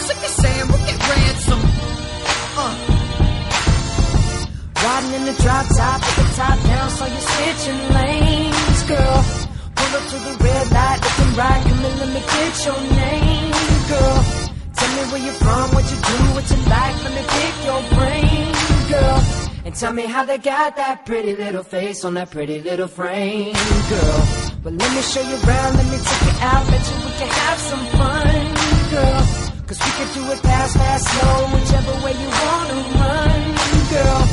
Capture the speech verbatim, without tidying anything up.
So if you're saying we'll get ransom. Uh. Riding in the drop top with the top down, so you're switching lanes, girl. Pull up to the red light, looking right, come and let me get your name, girl. Tell me where you're from, what you do, what you like, let me pick your brain, girl. And tell me how they got that pretty little face on that pretty little frame, girl. Well, let me show you around, let me take you out, bet you we can have some fun, girl. Cause we can do it fast, fast, slow, whichever way you wanna run, girl.